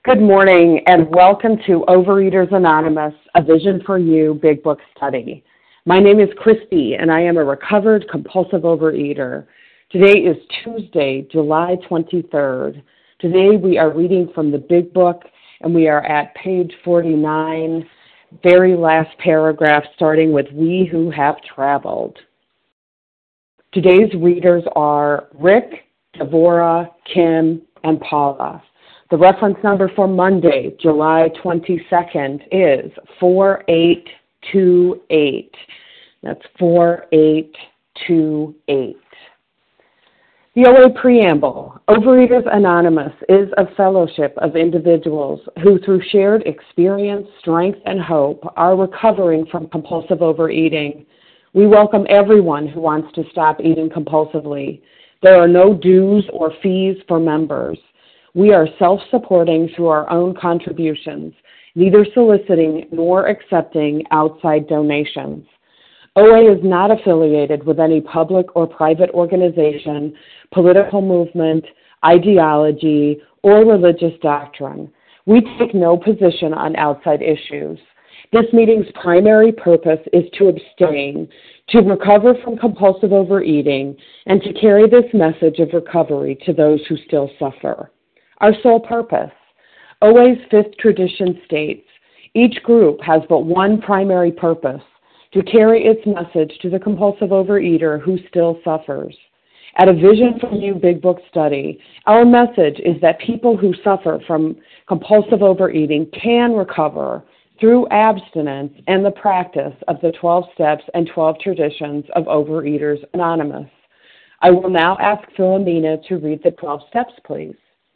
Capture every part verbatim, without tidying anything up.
Good morning and welcome to Overeaters Anonymous, a Vision for You Big Book Study. My name is Christy and I am a recovered compulsive overeater. Today is Tuesday, July twenty-third. Today we are reading from the Big Book and we are at page forty-nine, very last paragraph starting with We Who Have Traveled. Today's readers are Rick, Devorah, Kim, and Paula. The reference number for Monday, July twenty-second is four eight two eight. That's four eight two eight. The O A Preamble. Overeaters Anonymous is a fellowship of individuals who, through shared experience, strength, and hope, are recovering from compulsive overeating. We welcome everyone who wants to stop eating compulsively. There are no dues or fees for members. We are self-supporting through our own contributions, neither soliciting nor accepting outside donations. O A is not affiliated with any public or private organization, political movement, ideology, or religious doctrine. We take no position on outside issues. This meeting's primary purpose is to abstain, to recover from compulsive overeating, and to carry this message of recovery to those who still suffer. Our sole purpose. O A's fifth tradition states, each group has but one primary purpose, to carry its message to the compulsive overeater who still suffers. At a Vision for You Big Book Study, our message is that people who suffer from compulsive overeating can recover through abstinence and the practice of the twelve steps and twelve traditions of Overeaters Anonymous. I will now ask Philomena to read the twelve steps, please.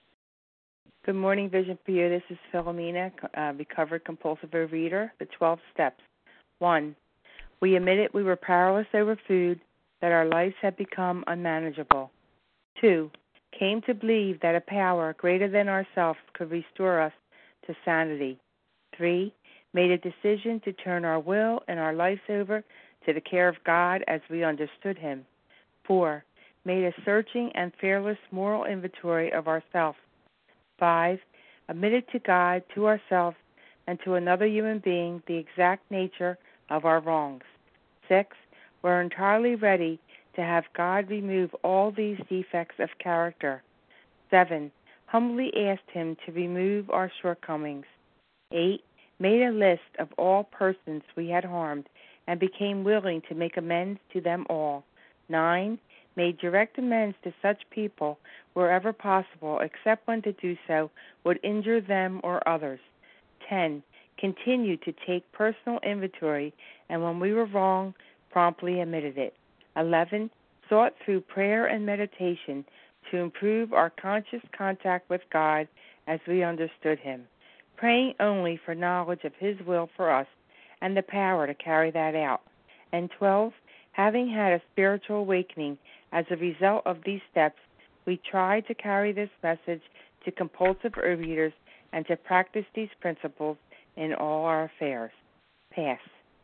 Good morning, Vision for You. This is Philomena, uh, recovered compulsive overeater. The twelve steps. One, we admitted we were powerless over food, that our lives had become unmanageable. Two, came to believe that a power greater than ourselves could restore us to sanity. Three, made a decision to turn our will and our lives over to the care of God as we understood Him. Four, made a searching and fearless moral inventory of ourselves. Five, admitted to God, to ourselves, and to another human being the exact nature of our wrongs. Six, we're entirely ready to have God remove all these defects of character. Seven, humbly asked Him to remove our shortcomings. Eight, made a list of all persons we had harmed and became willing to make amends to them all. Nine, made direct amends to such people wherever possible, except when to do so would injure them or others. Ten, continued to take personal inventory, and when we were wrong, promptly admitted it. Eleven, sought through prayer and meditation to improve our conscious contact with God as we understood Him, praying only for knowledge of His will for us and the power to carry that out. And twelve, having had a spiritual awakening as a result of these steps, we try to carry this message to compulsive overeaters and to practice these principles in all our affairs. Pass.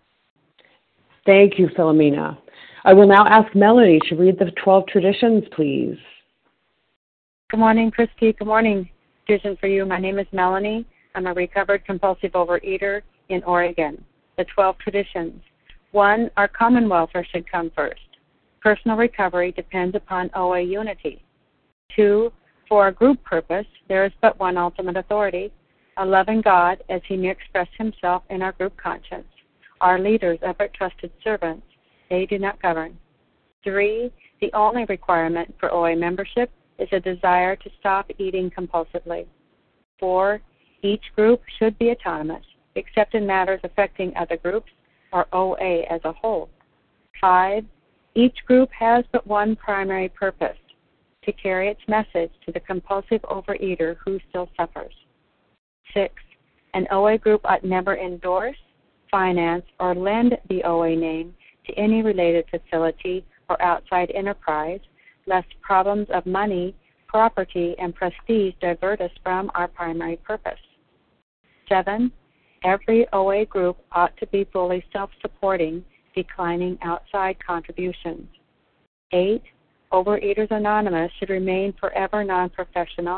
Thank you, Philomena. I will now ask Melanie to read the twelve traditions, please. Good morning, Christy. Good morning, Vision for You. My name is Melanie. I'm a recovered compulsive overeater in Oregon. The twelve traditions. One, our common welfare should come first. Personal recovery depends upon O A unity. Two, for our group purpose, there is but one ultimate authority, a loving God as He may express Himself in our group conscience. Our leaders are but trusted servants. They do not govern. Three, the only requirement for O A membership is a desire to stop eating compulsively. Four, each group should be autonomous, except in matters affecting other groups or O A as a whole. Five, each group has but one primary purpose, to carry its message to the compulsive overeater who still suffers. Six, an O A group ought never endorse, finance, or lend the O A name to any related facility or outside enterprise, lest problems of money, property, and prestige divert us from our primary purpose. Seven, every O A group ought to be fully self-supporting, declining outside contributions. Eight, Overeaters Anonymous should remain forever non-professional,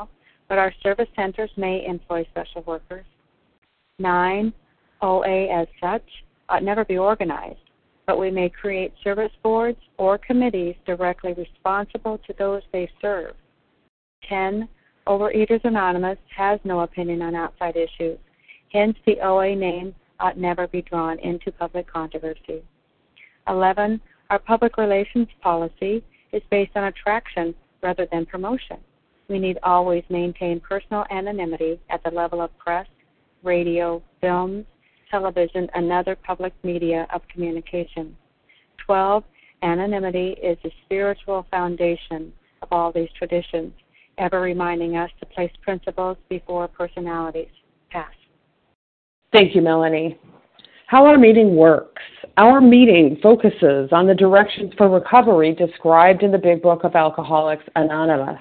but our service centers may employ special workers. Nine, O A as such ought never be organized, but we may create service boards or committees directly responsible to those they serve. Ten, Overeaters Anonymous has no opinion on outside issues. Hence, the O A name ought never be drawn into public controversy. Eleven, our public relations policy is based on attraction rather than promotion. We need always maintain personal anonymity at the level of press, radio, films, television, and other public media of communication. Twelve, anonymity is the spiritual foundation of all these traditions, ever reminding us to place principles before personalities. Pass. Thank you, Melanie. How our meeting works. Our meeting focuses on the directions for recovery described in the Big Book of Alcoholics Anonymous.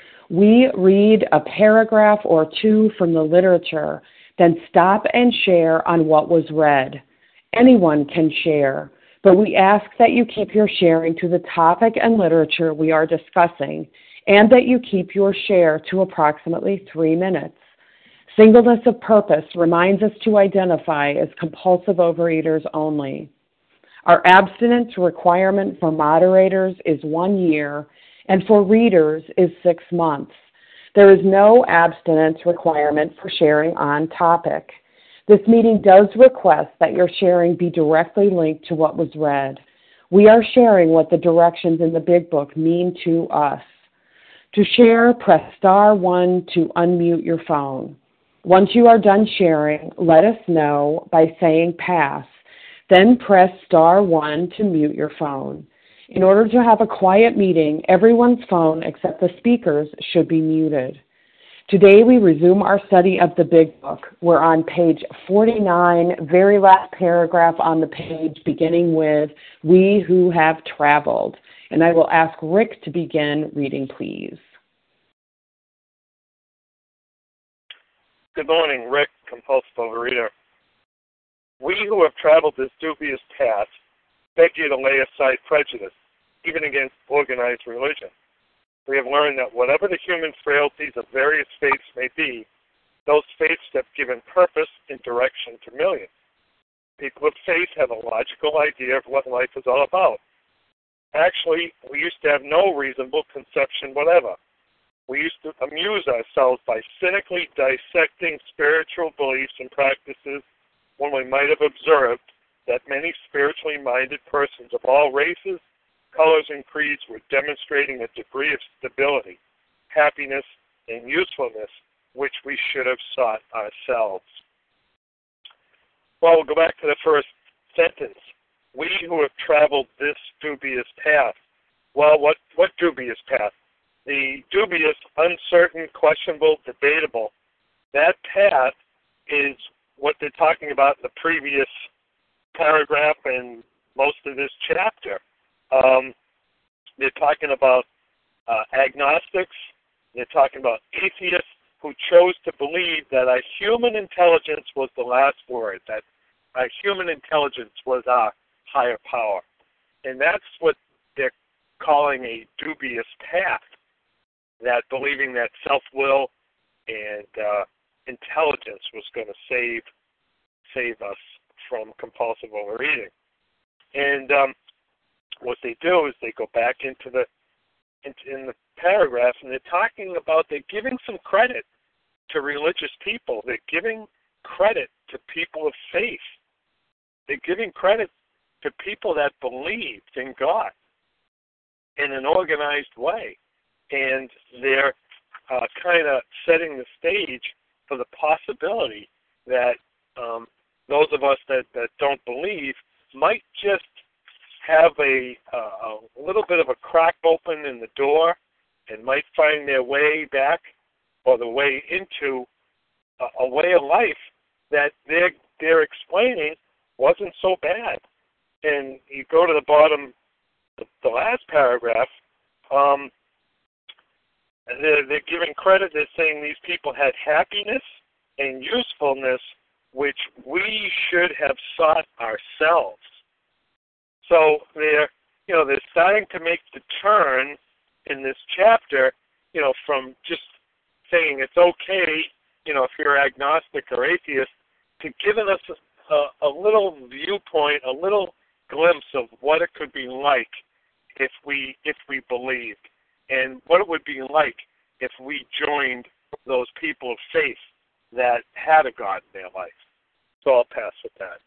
We read a paragraph or two from the literature, then stop and share on what was read. Anyone can share, but we ask that you keep your sharing to the topic and literature we are discussing, and that you keep your share to approximately three minutes. Singleness of purpose reminds us to identify as compulsive overeaters only. Our abstinence requirement for moderators is one year, and for readers is six months. There is no abstinence requirement for sharing on topic. This meeting does request that your sharing be directly linked to what was read. We are sharing what the directions in the Big Book mean to us. To share, press star one to unmute your phone. Once you are done sharing, let us know by saying pass. Then press star one to mute your phone. In order to have a quiet meeting, everyone's phone except the speaker's should be muted. Today we resume our study of the Big Book. We're on page forty-nine, very last paragraph on the page, beginning with, "We who have traveled." And I will ask Rick to begin reading, please. Good morning, Rick, compulsive overeater. We who have traveled this dubious path beg you to lay aside prejudice, even against organized religion. We have learned that whatever the human frailties of various faiths may be, those faiths have given purpose and direction to millions. People of faith have a logical idea of what life is all about. Actually, we used to have no reasonable conception whatever. We used to amuse ourselves by cynically dissecting spiritual beliefs and practices when we might have observed that many spiritually minded persons of all races, colors, and creeds were demonstrating a degree of stability, happiness, and usefulness which we should have sought ourselves. Well, we'll go back to the first sentence. We who have traveled this dubious path. Well, what, what dubious path? The dubious, uncertain, questionable, debatable. That path is what they're talking about in the previous paragraph and most of this chapter. Um, they're talking about uh, agnostics. They're talking about atheists who chose to believe that our human intelligence was the last word, that our human intelligence was our higher power. And that's what they're calling a dubious path, that believing that self-will and uh, intelligence was going to save save us from compulsive overeating. And um, what they do is they go back into the into, in the paragraph, and they're talking about, they're giving some credit to religious people. They're giving credit to people of faith. They're giving credit to people that believed in God in an organized way. And they're uh, kind of setting the stage for the possibility that um, those of us that, that don't believe might just have a, uh, a little bit of a crack open in the door and might find their way back or the way into a, a way of life that they're, they're explaining wasn't so bad. And you go to the bottom, the, the last paragraph, um, they're, they're giving credit. They're saying these people had happiness and usefulness which we should have sought ourselves. So they're, you know, they're starting to make the turn in this chapter, you know, from just saying it's okay, you know, if you're agnostic or atheist, to giving us a, a little viewpoint, a little glimpse of what it could be like if we if we believed, and what it would be like if we joined those people of faith that had a God in their life. So I'll pass with that.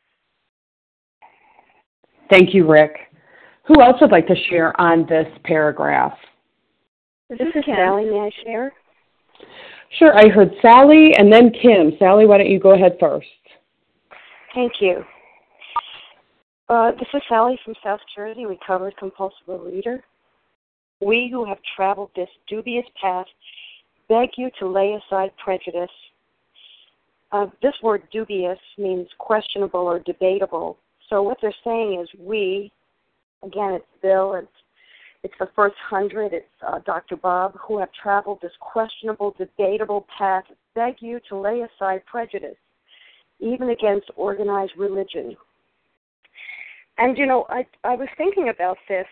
Thank you, Rick. Who else would like to share on this paragraph? This is Sally. May I share? Sure. I heard Sally and then Kim. Sally, why don't you go ahead first? Thank you. Uh, this is Sally from South Jersey, recovered compulsive overeater. We who have traveled this dubious path beg you to lay aside prejudice. Uh, this word dubious means questionable or debatable. So what they're saying is we, again, it's Bill, it's, it's the first hundred, it's uh, Doctor Bob, who have traveled this questionable, debatable path, beg you to lay aside prejudice, even against organized religion. And, you know, I, I was thinking about this,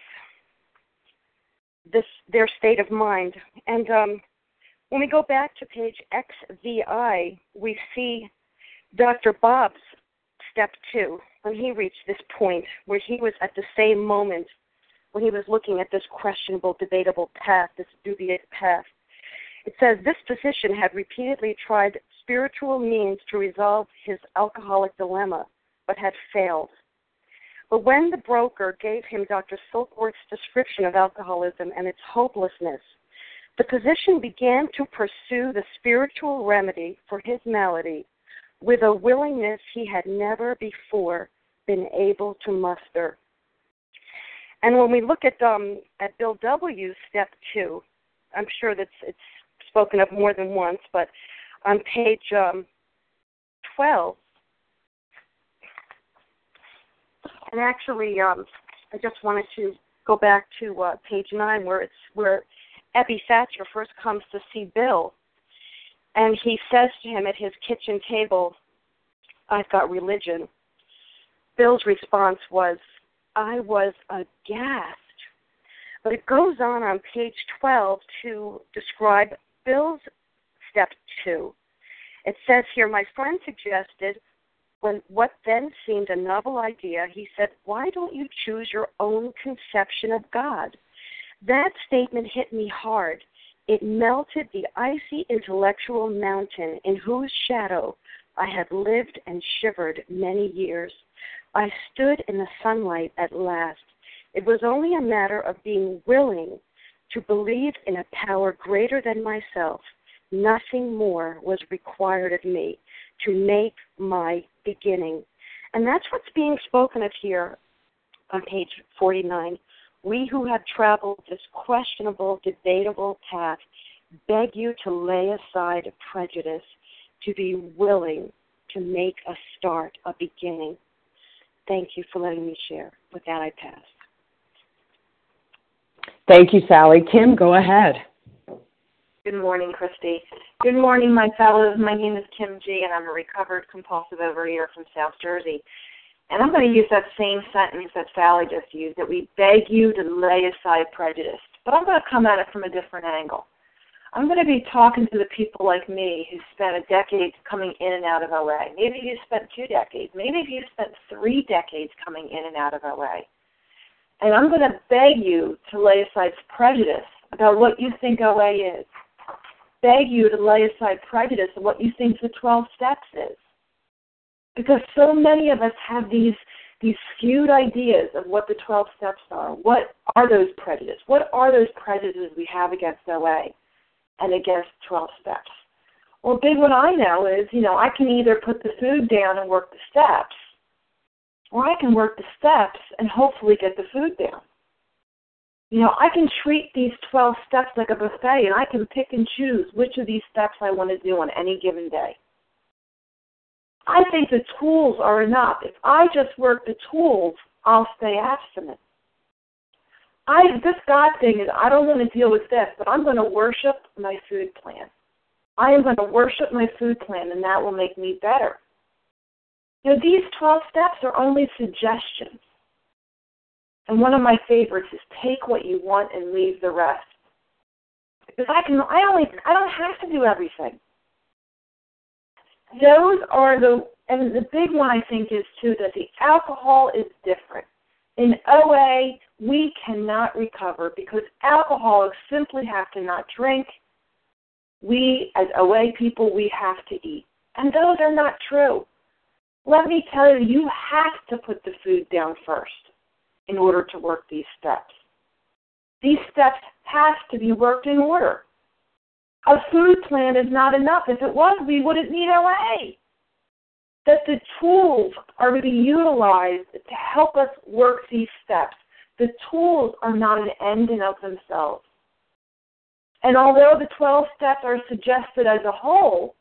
this their state of mind. And um, when we go back to page X V I, we see Doctor Bob's step two, when he reached this point where he was at the same moment when he was looking at this questionable, debatable path, this dubious path. It says this physician had repeatedly tried spiritual means to resolve his alcoholic dilemma, but had failed. But when the broker gave him Doctor Silkworth's description of alcoholism and its hopelessness, the physician began to pursue the spiritual remedy for his malady with a willingness he had never before been able to muster. And when we look at um, at Bill W.'s step two, I'm sure that's it's spoken of more than once, but on page um, twelve, and actually, um, I just wanted to go back to uh, page nine, where it's where Ebby Thatcher first comes to see Bill, and he says to him at his kitchen table, "I've got religion." Bill's response was, "I was aghast." But it goes on on page twelve to describe Bill's step two. It says here, my friend suggested, when what then seemed a novel idea, he said, "Why don't you choose your own conception of God?" That statement hit me hard. It melted the icy intellectual mountain in whose shadow I had lived and shivered many years. I stood in the sunlight at last. It was only a matter of being willing to believe in a power greater than myself. Nothing more was required of me to make my beginning. And that's what's being spoken of here on page forty-nine. We who have traveled this questionable, debatable path beg you to lay aside prejudice, to be willing to make a start, a beginning. Thank you for letting me share. With that, I pass. Thank you, Sally. Kim, go ahead. Good morning, Christy. Good morning, my fellows. My name is Kim G., and I'm a recovered compulsive overeater from South Jersey. And I'm going to use that same sentence that Sally just used, that we beg you to lay aside prejudice. But I'm going to come at it from a different angle. I'm going to be talking to the people like me who spent a decade coming in and out of O A. Maybe you spent two decades. Maybe you spent three decades coming in and out of O A. And I'm going to beg you to lay aside prejudice about what you think O A is. Beg you to lay aside prejudice of what you think the twelve steps is. Because so many of us have these these skewed ideas of what the twelve steps are. What are those prejudices? What are those prejudices we have against O A and against twelve steps? Well, a big one I know is, you know, I can either put the food down and work the steps, or I can work the steps and hopefully get the food down. You know, I can treat these twelve steps like a buffet, and I can pick and choose which of these steps I want to do on any given day. I think the tools are enough. If I just work the tools, I'll stay abstinent. I, this God thing is, I don't want to deal with this, but I'm going to worship my food plan. I am going to worship my food plan, and that will make me better. You know, these twelve steps are only suggestions. And one of my favorites is take what you want and leave the rest. Because I can, I only, I don't have to do everything. Those are the, and the big one I think is too that the alcohol is different. In O A, we cannot recover because alcoholics simply have to not drink. We, as O A people, we have to eat. And those are not true. Let me tell you, you have to put the food down first in order to work these steps. These steps have to be worked in order. A food plan is not enough. If it was, we wouldn't need O A. That the tools are to be utilized to help us work these steps. The tools are not an end in of themselves. And although the twelve steps are suggested as a whole,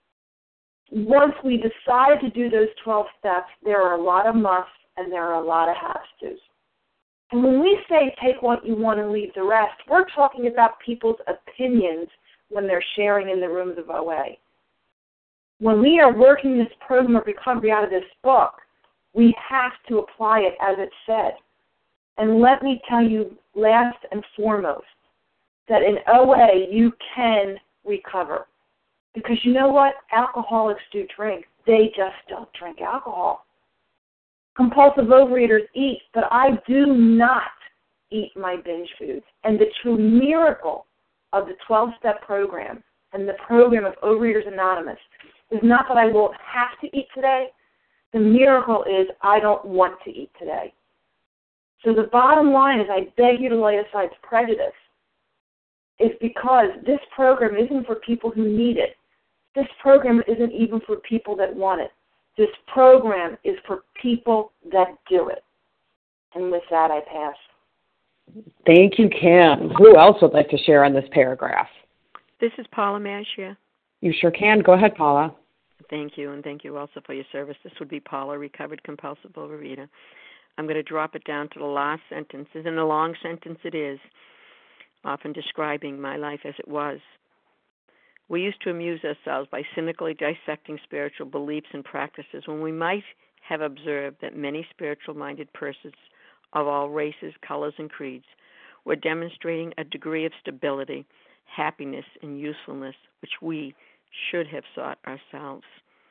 once we decide to do those twelve steps, there are a lot of musts and there are a lot of has-tos. And when we say take what you want and leave the rest, we're talking about people's opinions when they're sharing in the rooms of O A. When we are working this program of recovery out of this book, we have to apply it as it said. And let me tell you, last and foremost, that in O A you can recover. Because you know what? Alcoholics do drink. They just don't drink alcohol. Compulsive overeaters eat, but I do not eat my binge foods. And the true miracle of the twelve-step program and the program of Overeaters Anonymous is not that I won't have to eat today. The miracle is I don't want to eat today. So the bottom line is I beg you to lay aside prejudice. It's because this program isn't for people who need it. This program isn't even for people that want it. This program is for people that do it. And with that, I pass. Thank you, Kim. Who else would like to share on this paragraph? This is Paula Mashia. You sure can. Go ahead, Paula. Thank you, and thank you also for your service. This would be Paula, recovered compulsive overeater. I'm going to drop it down to the last sentence. And a long sentence it is, often describing my life as it was. We used to amuse ourselves by cynically dissecting spiritual beliefs and practices when we might have observed that many spiritual-minded persons of all races, colors, and creeds were demonstrating a degree of stability, happiness, and usefulness which we should have sought ourselves.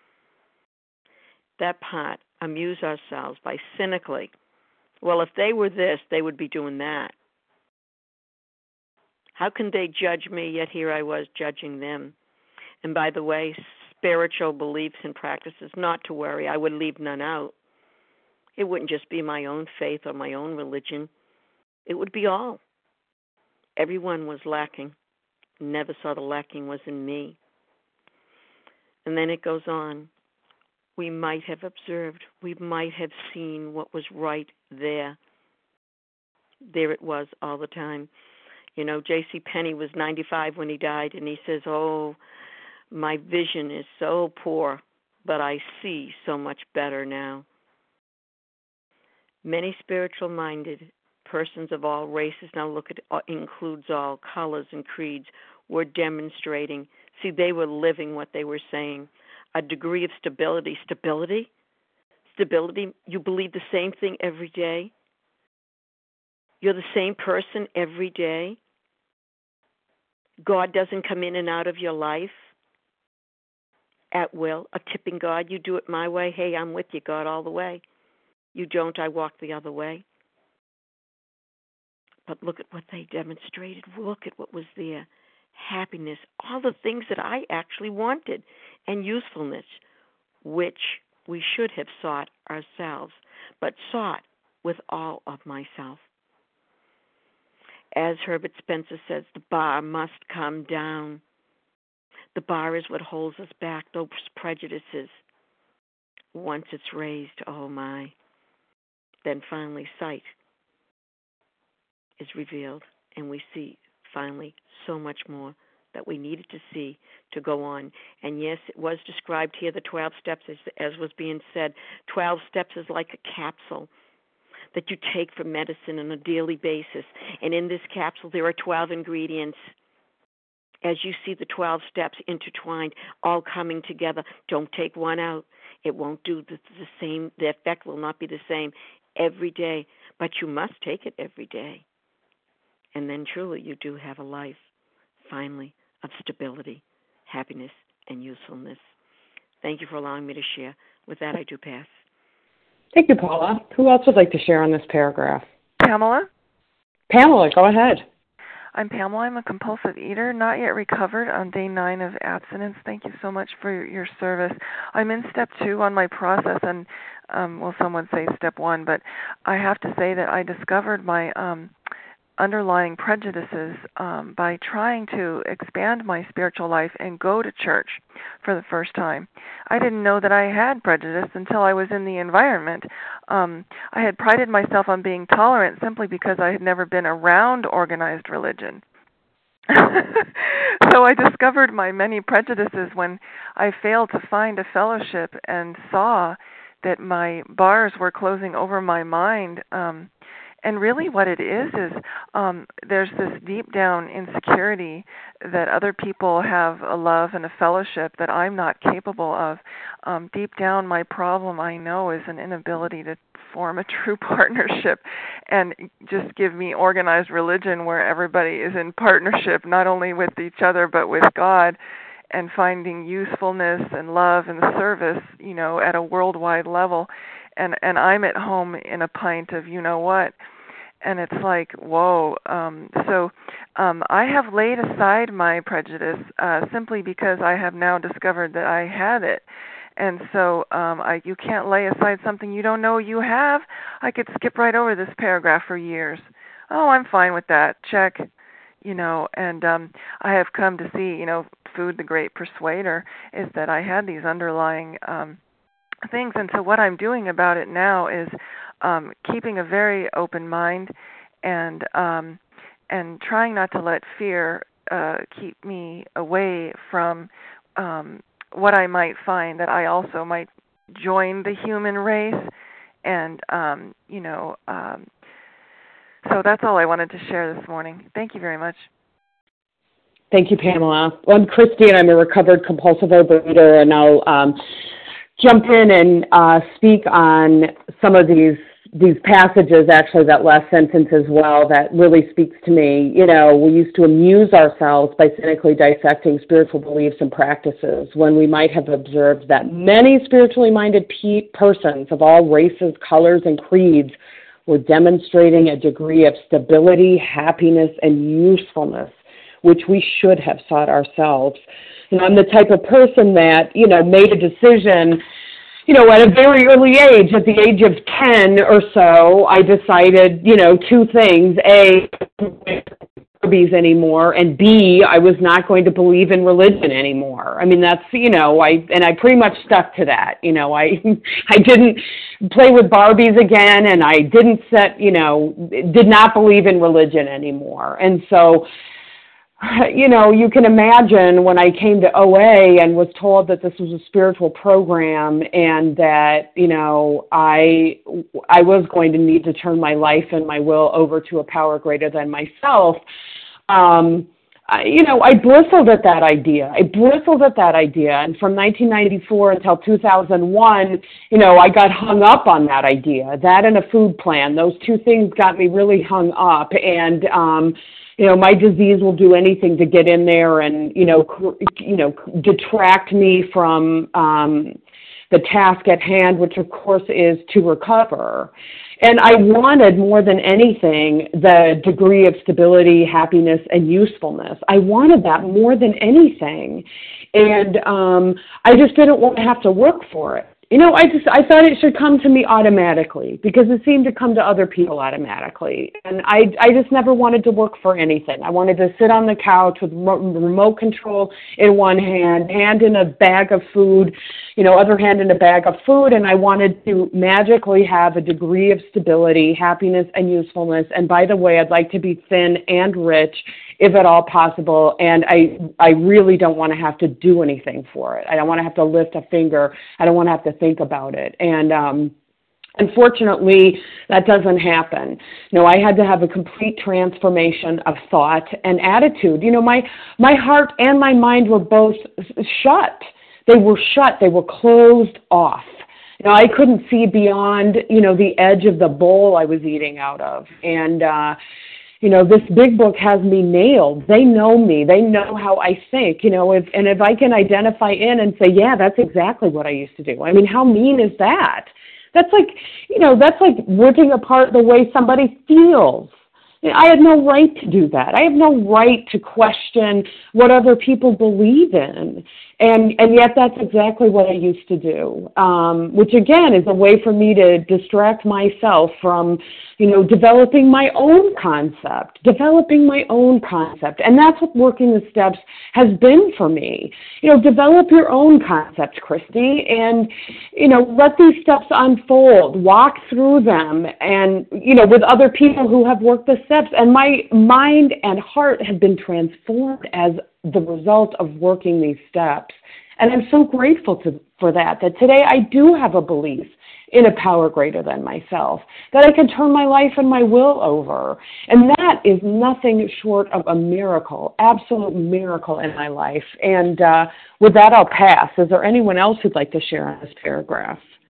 That part, amuse ourselves by cynically, well, if they were this, they would be doing that. How can they judge me, yet here I was judging them? And by the way, spiritual beliefs and practices, not to worry, I would leave none out. It wouldn't just be my own faith or my own religion. It would be all. Everyone was lacking. Never saw the lacking was in me. And then it goes on. We might have observed, we might have seen what was right there. There it was all the time. You know, J C Penney was ninety-five when he died, and he says, oh, my vision is so poor, but I see so much better now. Many spiritual-minded persons of all races, now look at, uh, includes all colors and creeds, were demonstrating. See, they were living what they were saying. A degree of stability. Stability? Stability? You believe the same thing every day? You're the same person every day? God doesn't come in and out of your life at will, a tipping God. You do it my way. Hey, I'm with you, God, all the way. You don't, I walk the other way. But look at what they demonstrated. Look at what was there. Happiness, all the things that I actually wanted, and usefulness, which we should have sought ourselves, but sought with all of myself. As Herbert Spencer says, the bar must come down. The bar is what holds us back, those prejudices. Once it's raised, oh my, then finally sight is revealed, and we see finally so much more that we needed to see to go on. And yes, it was described here, the twelve steps, as, as was being said. twelve steps is like a capsule that you take for medicine on a daily basis. And in this capsule, there are twelve ingredients. As you see the twelve steps intertwined, all coming together, don't take one out. It won't do the, the same. The effect will not be the same every day, but you must take it every day. And then truly you do have a life finally, of stability, happiness, and usefulness. Thank you for allowing me to share. With that, I do pass. Thank you, Paula. Who else would like to share on this paragraph? Pamela? Pamela, go ahead. I'm Pamela. I'm a compulsive eater, not yet recovered, on day nine of abstinence. Thank you so much for your service. I'm in step two on my process, and, um, well, some would say step one, but I have to say that I discovered my um, underlying prejudices um, by trying to expand my spiritual life and go to church for the first time. I didn't know that I had prejudice until I was in the environment. Um, I had prided myself on being tolerant simply because I had never been around organized religion. So I discovered my many prejudices when I failed to find a fellowship and saw that my bars were closing over my mind. Um, And really what it is is um, there's this deep down insecurity that other people have a love and a fellowship that I'm not capable of. Um, deep down, my problem, I know, is an inability to form a true partnership and just give me organized religion where everybody is in partnership, not only with each other but with God, and finding usefulness and love and service, you know, at a worldwide level. And, and I'm at home in a pint of you know what. And it's like, whoa. Um, so um, I have laid aside my prejudice uh, simply because I have now discovered that I had it. And so um, I, you can't lay aside something you don't know you have. I could skip right over this paragraph for years. Oh, I'm fine with that. Check. You know, and um, I have come to see, you know, food, the great persuader, is that I had these underlying um, things. And so what I'm doing about it now is Um, keeping a very open mind and um, and trying not to let fear uh, keep me away from um, what I might find, that I also might join the human race. And, um, you know, um, so that's all I wanted to share this morning. Thank you very much. Thank you, Pamela. Well, I'm Christy, and I'm a recovered compulsive overeater, and I'll um, jump in and uh, speak on some of these these passages, actually, that last sentence as well, that really speaks to me. You know, we used to amuse ourselves by cynically dissecting spiritual beliefs and practices when we might have observed that many spiritually minded pe- persons of all races, colors, and creeds were demonstrating a degree of stability, happiness, and usefulness, which we should have sought ourselves. And I'm the type of person that, you know, made a decision, you know, at a very early age, at the age of ten or so, I decided, you know, two things. A, Barbies anymore, and B, I was not going to believe in religion anymore. I mean, that's, you know, I, and I pretty much stuck to that. You know, I, I didn't play with Barbies again, and I didn't set, you know, did not believe in religion anymore. And so, you know, you can imagine when I came to O A and was told that this was a spiritual program and that, you know, I I was going to need to turn my life and my will over to a power greater than myself. Um, I, you know, I bristled at that idea. I bristled at that idea. And from nineteen ninety-four until two thousand one, you know, I got hung up on that idea. That and a food plan, those two things got me really hung up. And, um, you know, my disease will do anything to get in there and, you know, cr- you know, detract me from um, the task at hand, which of course is to recover. And I wanted more than anything the degree of stability, happiness, and usefulness. I wanted that more than anything. And um, I just didn't want to have to work for it. You know, I just I thought it should come to me automatically because it seemed to come to other people automatically. And I I just never wanted to work for anything. I wanted to sit on the couch with remote control in one hand, hand in a bag of food, you know, other hand in a bag of food, and I wanted to magically have a degree of stability, happiness, and usefulness. And by the way, I'd like to be thin and rich, if at all possible, and I I really don't want to have to do anything for it. I don't want to have to lift a finger. I don't want to have to think about it. And um, unfortunately, that doesn't happen. You know, I had to have a complete transformation of thought and attitude. You know, my my heart and my mind were both shut. They were shut. They were closed off. You know, I couldn't see beyond, you know, the edge of the bowl I was eating out of. And, uh, you know, this big book has me nailed. They know me. They know how I think, you know, if, and if I can identify in and say, yeah, that's exactly what I used to do. I mean, how mean is that? That's like, you know, that's like ripping apart the way somebody feels. I have no right to do that. I have no right to question what other people believe in. And and yet that's exactly what I used to do, um, which, again, is a way for me to distract myself from, you know, developing my own concept, developing my own concept. And that's what working the steps has been for me. You know, develop your own concepts, Christy, and, you know, let these steps unfold, walk through them, and, you know, with other people who have worked the steps. And my mind and heart have been transformed as the result of working these steps. And I'm so grateful to, for that, that today I do have a belief in a power greater than myself, that I can turn my life and my will over. And that is nothing short of a miracle, absolute miracle in my life. And uh, with that, I'll pass. Is there anyone else who'd like to share on this paragraph?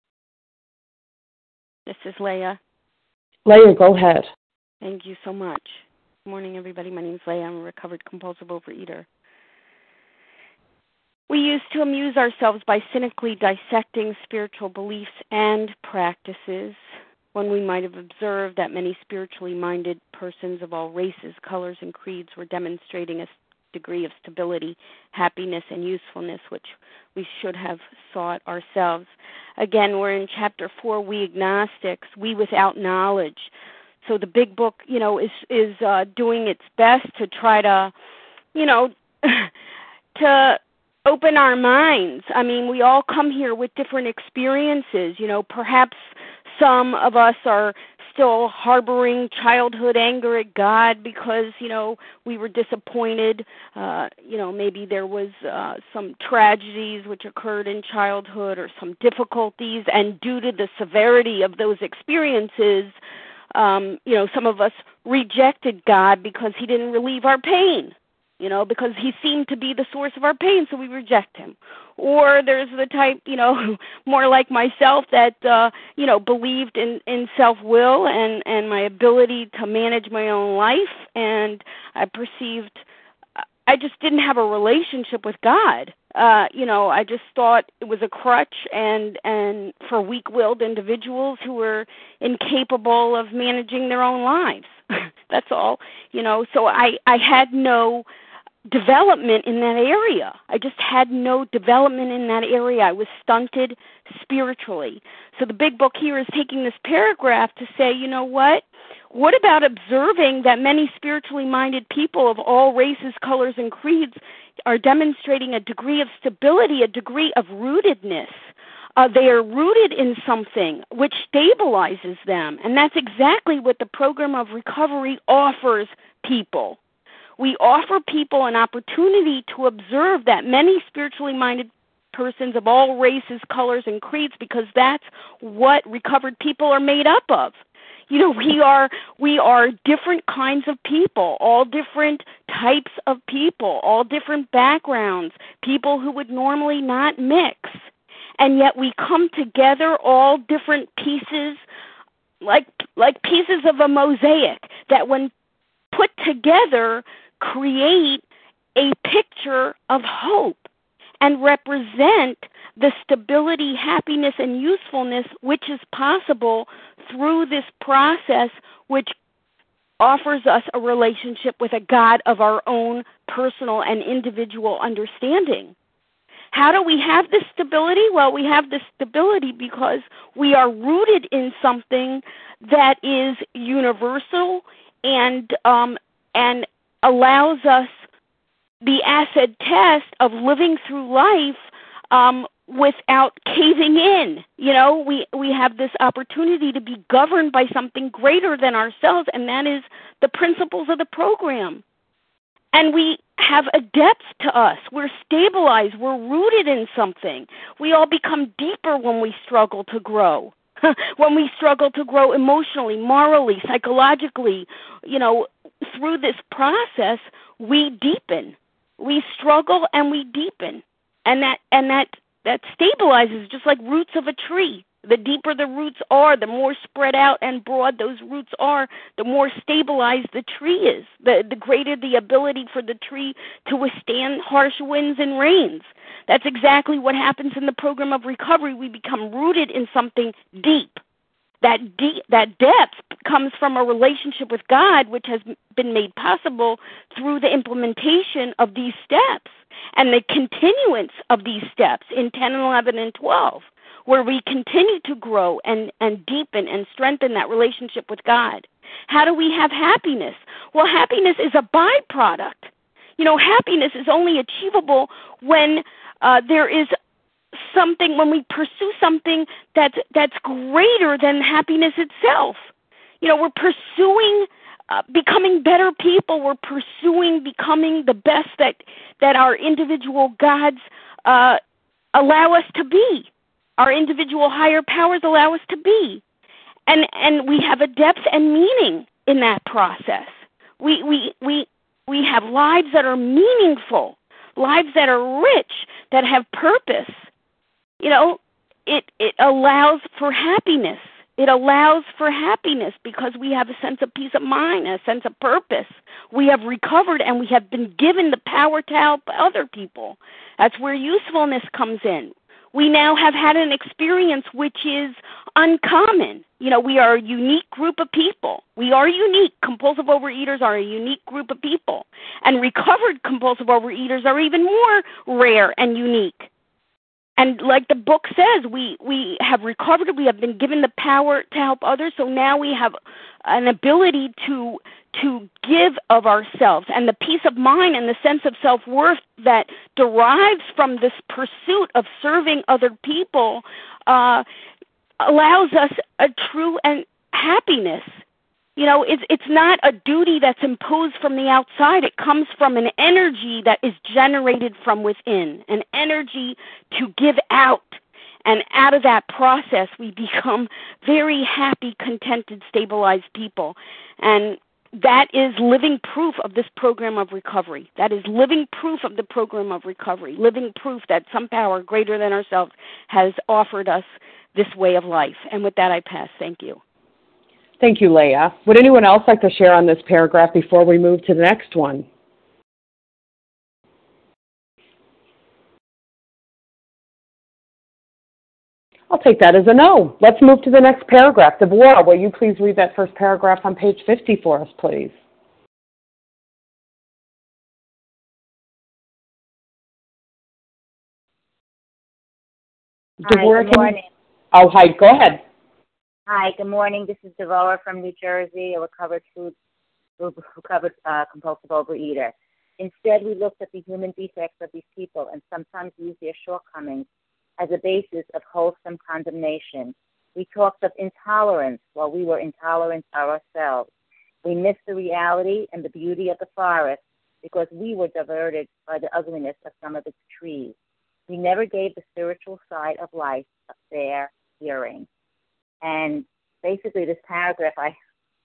This is Leah. Leah, go ahead. Thank you so much. Good morning, everybody. My name is Leah. I'm a recovered compulsive overeater. We used to amuse ourselves by cynically dissecting spiritual beliefs and practices when we might have observed that many spiritually minded persons of all races, colors, and creeds were demonstrating a degree of stability, happiness, and usefulness, which we should have sought ourselves. Again, we're in chapter four, we agnostics, we without knowledge. So the big book, you know, is is uh, doing its best to try to, you know, to open our minds. I mean, we all come here with different experiences. You know, perhaps some of us are still harboring childhood anger at God because, you know, we were disappointed. Uh, you know, maybe there was uh, some tragedies which occurred in childhood or some difficulties, and due to the severity of those experiences, Um, you know, some of us rejected God because he didn't relieve our pain, you know, because he seemed to be the source of our pain, so we reject him. Or there's the type, you know, more like myself that, uh, you know, believed in, in self-will and, and my ability to manage my own life, and I perceived I just didn't have a relationship with God. Uh, you know, I just thought it was a crutch and, and for weak-willed individuals who were incapable of managing their own lives. That's all. You know, so I, I had no development in that area. I just had no development in that area. I was stunted spiritually. So the big book here is taking this paragraph to say, you know what? What about observing that many spiritually minded people of all races, colors, and creeds are demonstrating a degree of stability, a degree of rootedness? Uh, they are rooted in something which stabilizes them, and that's exactly what the program of recovery offers people. We offer people an opportunity to observe that many spiritually minded persons of all races, colors, and creeds, because that's what recovered people are made up of. You know, we are we are different kinds of people, all different types of people, all different backgrounds, people who would normally not mix. And yet we come together, all different pieces, like like pieces of a mosaic that when put together create a picture of hope and represent the stability, happiness, and usefulness which is possible through this process, which offers us a relationship with a God of our own personal and individual understanding. How do we have this stability? Well, we have this stability because we are rooted in something that is universal and um, and allows us the acid test of living through life um, without caving in. You know, we, we have this opportunity to be governed by something greater than ourselves, and that is the principles of the program. And we have a depth to us. We're stabilized. We're rooted in something. We all become deeper when we struggle to grow. When we struggle to grow emotionally, morally, psychologically, you know, through this process, we deepen. We struggle and we deepen. And that and that, that stabilizes just like roots of a tree. The deeper the roots are, the more spread out and broad those roots are, the more stabilized the tree is, the, the greater the ability for the tree to withstand harsh winds and rains. That's exactly what happens in the program of recovery. We become rooted in something deep. That deep, that depth comes from a relationship with God, which has been made possible through the implementation of these steps and the continuance of these steps in ten, eleven, and twelve. Where we continue to grow and, and deepen and strengthen that relationship with God. How do we have happiness? Well, happiness is a byproduct. You know, happiness is only achievable when uh, there is something, when we pursue something that's, that's greater than happiness itself. You know, we're pursuing uh, becoming better people. We're pursuing becoming the best that, that our individual gods uh, allow us to be. Our individual higher powers allow us to be. And and we have a depth and meaning in that process. We we we we have lives that are meaningful, lives that are rich, that have purpose. You know, it it allows for happiness. It allows for happiness because we have a sense of peace of mind, a sense of purpose. We have recovered and we have been given the power to help other people. That's where usefulness comes in. We now have had an experience which is uncommon. You know, we are a unique group of people. We are unique. Compulsive overeaters are a unique group of people. And recovered compulsive overeaters are even more rare and unique. And like the book says, we, we have recovered, we have been given the power to help others, so now we have an ability to to give of ourselves, and the peace of mind and the sense of self-worth that derives from this pursuit of serving other people uh, allows us a true and happiness. You know, it's it's not a duty that's imposed from the outside. It comes from an energy that is generated from within, an energy to give out. And out of that process, we become very happy, contented, stabilized people. And that is living proof of this program of recovery. That is living proof of the program of recovery, living proof that some power greater than ourselves has offered us this way of life. And with that, I pass. Thank you. Thank you, Leah. Would anyone else like to share on this paragraph before we move to the next one? I'll take that as a no. Let's move to the next paragraph. Deborah, will you please read that first paragraph on page fifty for us, please? Hi, Deborah, good morning. You... Oh, hi. Go ahead. Hi, good morning. This is Deborah from New Jersey, a recovered food, recovered uh, compulsive overeater. Instead, we looked at the human defects of these people and sometimes used their shortcomings as a basis of wholesome condemnation. We talked of intolerance while we were intolerant ourselves. We missed the reality and the beauty of the forest because we were diverted by the ugliness of some of its trees. We never gave the spiritual side of life a fair hearing. And basically this paragraph, I,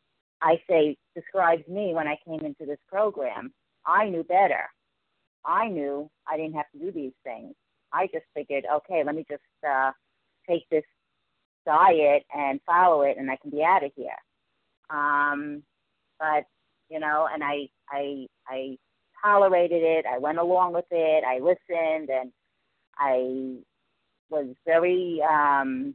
I say, describes me when I came into this program. I knew better. I knew I didn't have to do these things. I just figured, okay, let me just uh, take this diet and follow it, and I can be out of here. Um, but you know, and I, I, I tolerated it. I went along with it. I listened, and I was very. Um,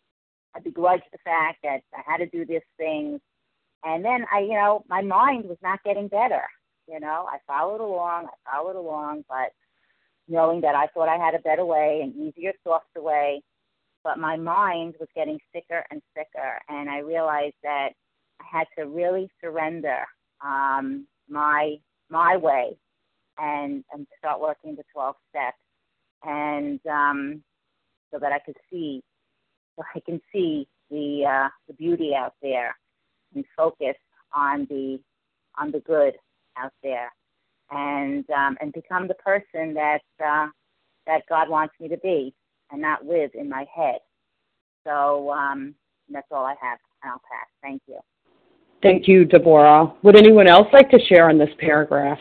I begrudged the fact that I had to do these things, and then I, you know, my mind was not getting better. You know, I followed along. I followed along, but knowing that I thought I had a better way, an easier, softer way, but my mind was getting sicker and sicker, and I realized that I had to really surrender um, my my way and and start working the twelve steps, and um, so that I could see, so I can see the uh, the beauty out there, and focus on the on the good out there. And um, and become the person that uh, that God wants me to be, and not live in my head. So um, that's all I have, and I'll pass. Thank you. Thank you, Deborah. Would anyone else like to share on this paragraph?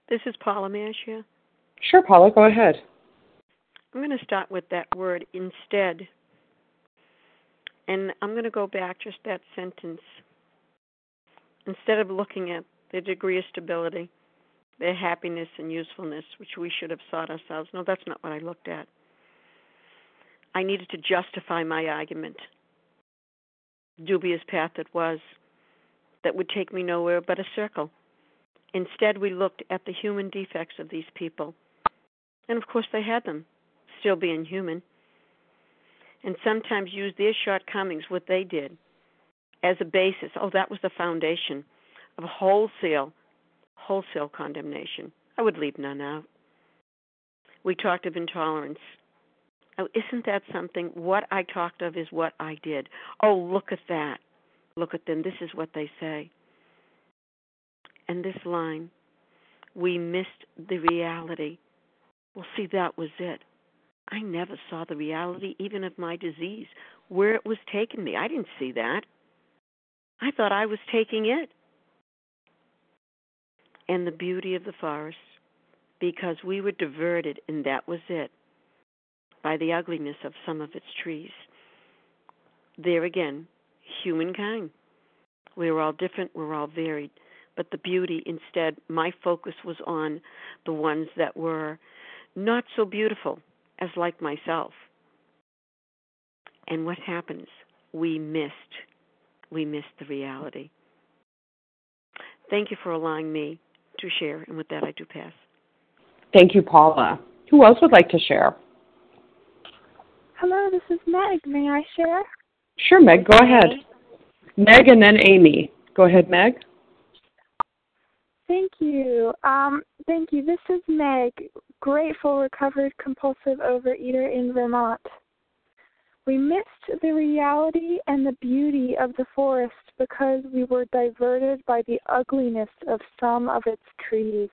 This is Paula. May I share? Sure, Paula, go ahead. I'm going to start with that word instead. And I'm going to go back just that sentence. Instead of looking at their degree of stability, their happiness and usefulness, which we should have sought ourselves. No, that's not what I looked at. I needed to justify my argument. Dubious path it was, that would take me nowhere but a circle. Instead, we looked at the human defects of these people. And of course they had them, still being human. And sometimes used their shortcomings, what they did, as a basis. Oh, that was the foundation of wholesale, wholesale condemnation. I would leave none out. We talked of intolerance. Oh, isn't that something? What I talked of is what I did. Oh, look at that. Look at them. This is what they say. And this line, we missed the reality. Well, see, that was it. I never saw the reality even of my disease, where it was taking me. I didn't see that. I thought I was taking it. And the beauty of the forest, because we were diverted, and that was it, by the ugliness of some of its trees. There again, humankind. We were all different, we were all varied. But the beauty, instead, my focus was on the ones that were not so beautiful as like myself. And what happens? We missed. We missed the reality. Thank you for allowing me to share. And with that, I do pass. Thank you, Paula. Who else would like to share? Hello, this is Meg. May I share? Sure, Meg, go ahead. Meg and then Amy. Go ahead, Meg. Thank you. Um, thank you. This is Meg, grateful, recovered, compulsive overeater in Vermont. We missed the reality and the beauty of the forest because we were diverted by the ugliness of some of its trees.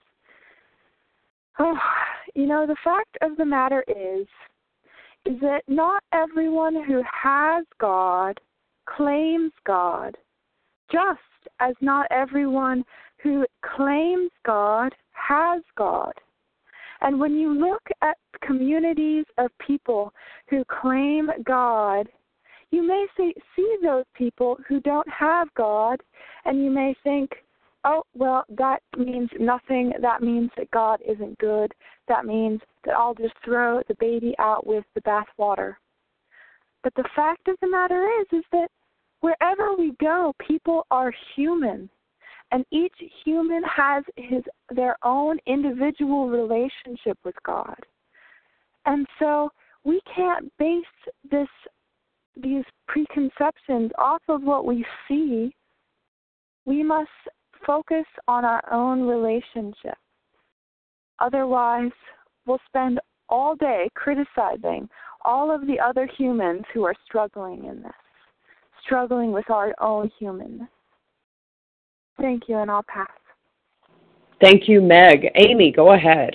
Oh, you know, the fact of the matter is, is that not everyone who has God claims God, just as not everyone who claims God has God. And when you look at communities of people who claim God, you may see, see those people who don't have God, and you may think, oh, well, that means nothing. That means that God isn't good. That means that I'll just throw the baby out with the bathwater. But the fact of the matter is, is that wherever we go, people are human. And each human has his their own individual relationship with God. And so we can't base this these preconceptions off of what we see. We must focus on our own relationship. Otherwise, we'll spend all day criticizing all of the other humans who are struggling in this, struggling with our own humanness. Thank you, and I'll pass. Thank you, Meg. Amy, go ahead.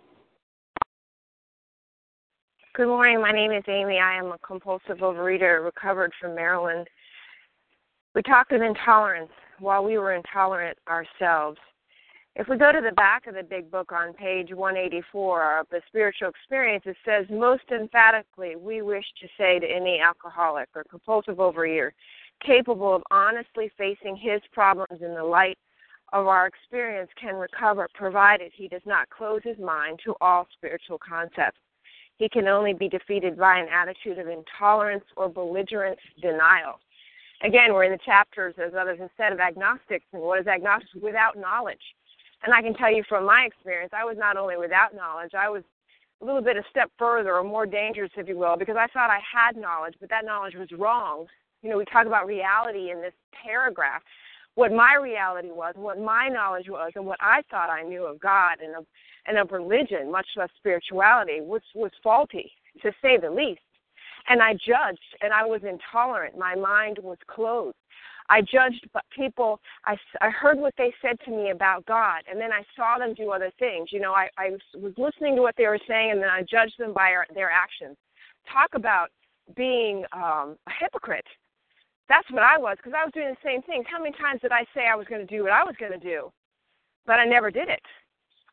Good morning. My name is Amy. I am a compulsive overeater, recovered from Maryland. We talked of intolerance while we were intolerant ourselves. If we go to the back of the big book on page one eighty-four of the spiritual experience, it says, most emphatically, we wish to say to any alcoholic or compulsive overeater capable of honestly facing his problems in the light of our experience can recover, provided he does not close his mind to all spiritual concepts. He can only be defeated by an attitude of intolerance or belligerent denial. Again, we're in the chapters, as others have said, of agnostics. And what is agnostics? Without knowledge. And I can tell you from my experience, I was not only without knowledge, I was a little bit a step further or more dangerous, if you will, because I thought I had knowledge, but that knowledge was wrong. You know, we talk about reality in this paragraph. What my reality was, what my knowledge was, and what I thought I knew of God and of, and of religion, much less spirituality, was, was faulty, to say the least. And I judged, and I was intolerant. My mind was closed. I judged people. I, I heard what they said to me about God, and then I saw them do other things. You know, I, I was listening to what they were saying, and then I judged them by our, their actions. Talk about being um, a hypocrite. That's what I was, because I was doing the same things. How many times did I say I was going to do what I was going to do? But I never did it.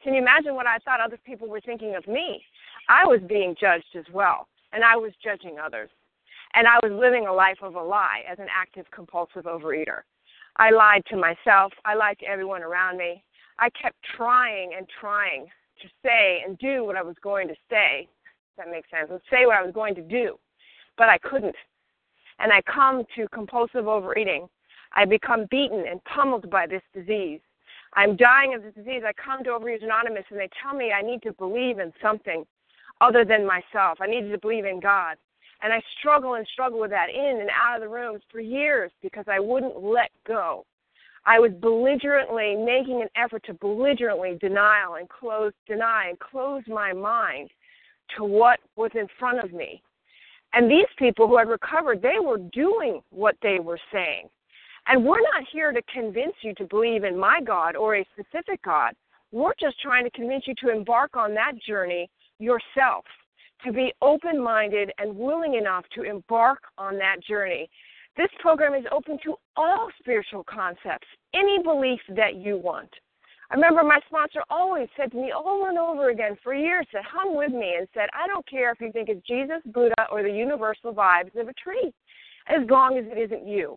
Can you imagine what I thought other people were thinking of me? I was being judged as well, and I was judging others. And I was living a life of a lie as an active compulsive overeater. I lied to myself. I lied to everyone around me. I kept trying and trying to say and do what I was going to say, if that makes sense, and say what I was going to do, but I couldn't. And I come to compulsive overeating. I become beaten and pummeled by this disease. I'm dying of this disease. I come to Overeaters Anonymous, and they tell me I need to believe in something other than myself. I needed to believe in God. And I struggle and struggle with that in and out of the rooms for years because I wouldn't let go. I was belligerently making an effort to belligerently denial and close, deny and close my mind to what was in front of me. And these people who had recovered, they were doing what they were saying. And we're not here to convince you to believe in my God or a specific God. We're just trying to convince you to embark on that journey yourself, to be open-minded and willing enough to embark on that journey. This program is open to all spiritual concepts, any belief that you want. I remember my sponsor always said to me over and over again for years, that hung with me and said, I don't care if you think it's Jesus, Buddha, or the universal vibes of a tree, as long as it isn't you.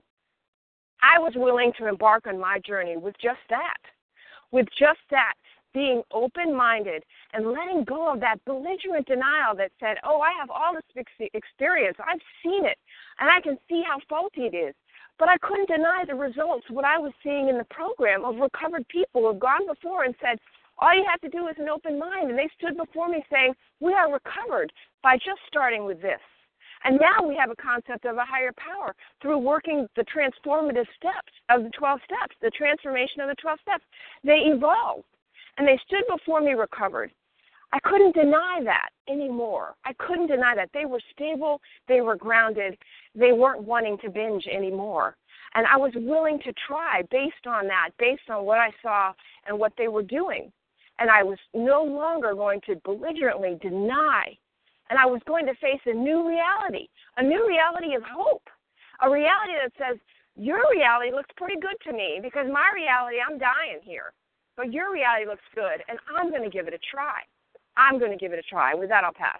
I was willing to embark on my journey with just that, with just that, being open-minded and letting go of that belligerent denial that said, oh, I have all this experience, I've seen it, and I can see how faulty it is. But I couldn't deny the results, what I was seeing in the program of recovered people who have gone before and said, all you have to do is an open mind. And they stood before me saying, we are recovered by just starting with this. And now we have a concept of a higher power through working the transformative steps of the twelve steps, the transformation of the twelve steps. They evolved, and they stood before me recovered. I couldn't deny that anymore. I couldn't deny that. They were stable. They were grounded. They weren't wanting to binge anymore. And I was willing to try based on that, based on what I saw and what they were doing. And I was no longer going to belligerently deny. And I was going to face a new reality, a new reality of hope, a reality that says, your reality looks pretty good to me because my reality, I'm dying here. But your reality looks good, and I'm going to give it a try. I'm going to give it a try. With that, I'll pass.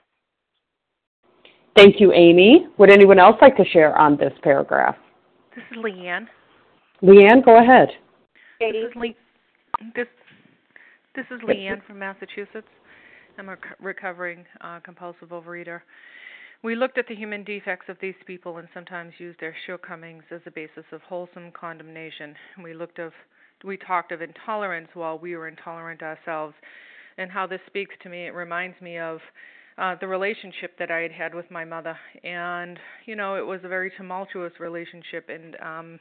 Thank you, Amy. Would anyone else like to share on this paragraph? This is Leanne. Leanne, go ahead. This is, Le- this, this is Leanne from Massachusetts. I'm a recovering uh, compulsive overeater. We looked at the human defects of these people and sometimes used their shortcomings as a basis of wholesome condemnation. We looked of, we talked of intolerance while we were intolerant ourselves, and how this speaks to me. It reminds me of uh, the relationship that I had had with my mother, and you know, it was a very tumultuous relationship, and um,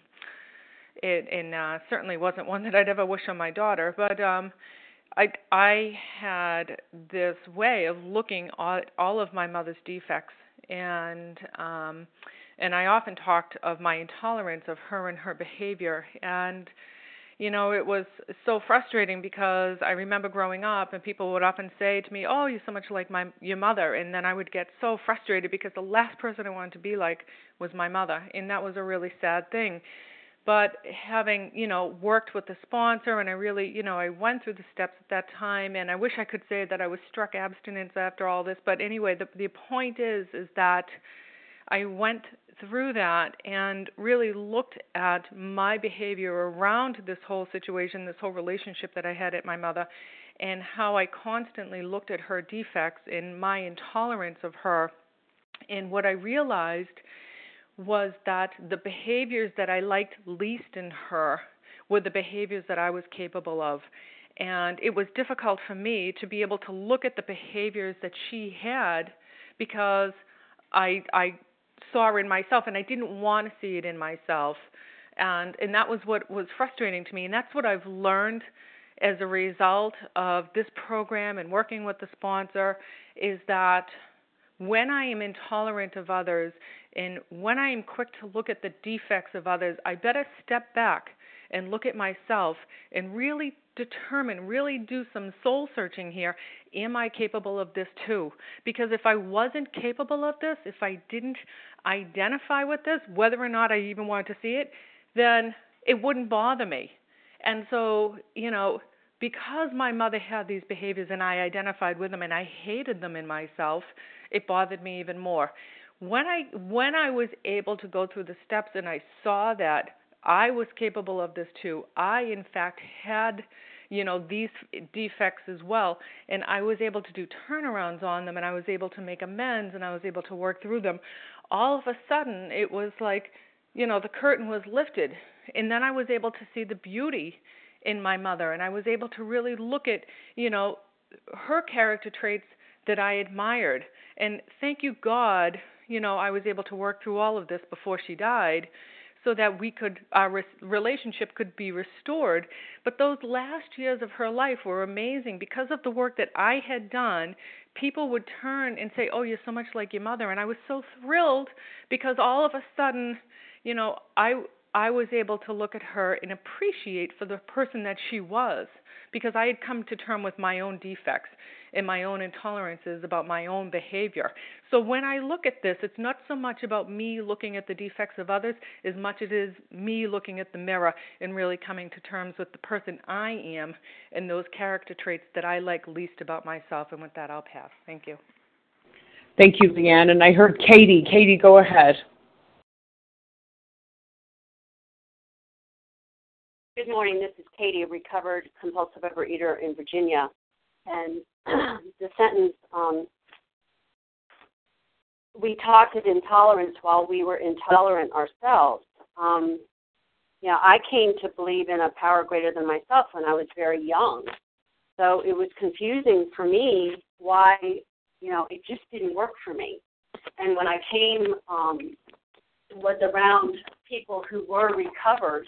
it and uh, certainly wasn't one that I'd ever wish on my daughter. But um, I I had this way of looking at all of my mother's defects, and um, and I often talked of my intolerance of her and her behavior, and you know, it was so frustrating because I remember growing up and people would often say to me, oh, you're so much like my your mother. And then I would get so frustrated because the last person I wanted to be like was my mother. And that was a really sad thing. But having, you know, worked with the sponsor, and I really, you know, I went through the steps at that time, and I wish I could say that I was struck abstinence after all this. But anyway, the the point is, is that I went through that and really looked at my behavior around this whole situation, this whole relationship that I had at my mother, and how I constantly looked at her defects and my intolerance of her. And what I realized was that the behaviors that I liked least in her were the behaviors that I was capable of. And it was difficult for me to be able to look at the behaviors that she had because I I saw in myself, and I didn't want to see it in myself, and and that was what was frustrating to me, and that's what I've learned as a result of this program and working with the sponsor, is that when I am intolerant of others and when I am quick to look at the defects of others, I better step back and look at myself and really determine, really do some soul searching here. Am I capable of this too? Because if I wasn't capable of this, if I didn't identify with this, whether or not I even wanted to see it, then it wouldn't bother me. And so, you know, because my mother had these behaviors and I identified with them and I hated them in myself, it bothered me even more. When I when I was able to go through the steps and I saw that I was capable of this too, I in fact had, you know, these defects as well, and I was able to do turnarounds on them, and I was able to make amends, and I was able to work through them. All of a sudden, it was like, you know, the curtain was lifted, and then I was able to see the beauty in my mother, and I was able to really look at, you know, her character traits that I admired. And thank you, God, you know, I was able to work through all of this before she died, so that we could, our re- relationship could be restored. But those last years of her life were amazing. Because of the work that I had done, people would turn and say, oh, you're so much like your mother. And I was so thrilled because all of a sudden, you know, I I was able to look at her and appreciate for the person that she was, because I had come to terms with my own defects and my own intolerances about my own behavior. So when I look at this, it's not so much about me looking at the defects of others as much as it is me looking at the mirror and really coming to terms with the person I am and those character traits that I like least about myself. And with that, I'll pass. Thank you. Thank you, Leanne. And I heard Katie. Katie, go ahead. Good morning. This is Katie, a recovered compulsive overeater in Virginia. And the sentence, um, we talked of intolerance while we were intolerant ourselves. Um, you know, I came to believe in a power greater than myself when I was very young. So it was confusing for me why, you know, it just didn't work for me. And when I came, um, was around people who were recovered,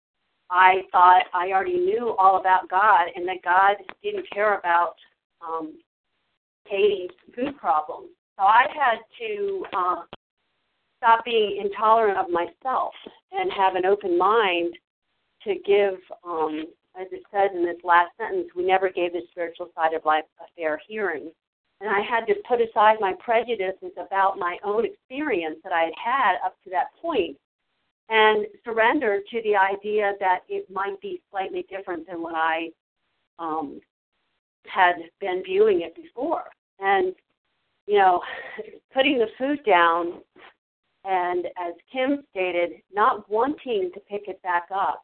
I thought I already knew all about God and that God didn't care about um, Katie's food problems. So I had to uh, stop being intolerant of myself and have an open mind to give, um, as it says in this last sentence, we never gave the spiritual side of life a fair hearing. And I had to put aside my prejudices about my own experience that I had had up to that point and surrender to the idea that it might be slightly different than what I um, had been viewing it before. And, you know, putting the food down and, as Kim stated, not wanting to pick it back up,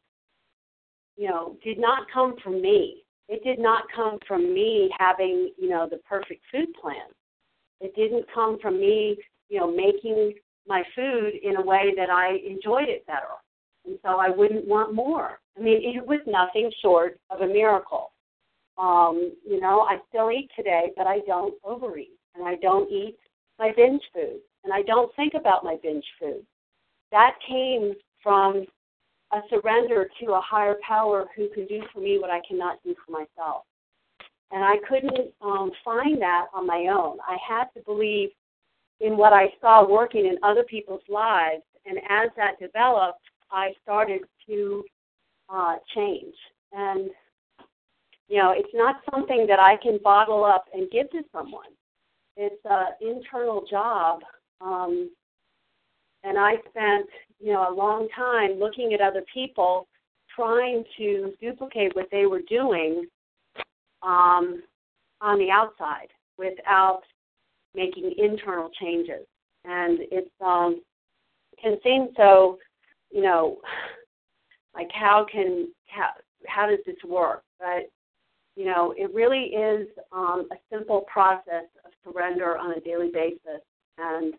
you know, did not come from me. It did not come from me having, you know, the perfect food plan. It didn't come from me, you know, making my food in a way that I enjoyed it better. And so I wouldn't want more. I mean, it was nothing short of a miracle. Um, you know, I still eat today, but I don't overeat. And I don't eat my binge food. And I don't think about my binge food. That came from a surrender to a higher power who can do for me what I cannot do for myself. And I couldn't um, find that on my own. I had to believe in what I saw working in other people's lives. And as that developed, I started to uh, change. And, you know, it's not something that I can bottle up and give to someone. It's an internal job. Um, and I spent, you know, a long time looking at other people, trying to duplicate what they were doing um, on the outside without making internal changes. And it's um, can seem so, you know, like how can, how, how does this work? But, you know, it really is um, a simple process of surrender on a daily basis. And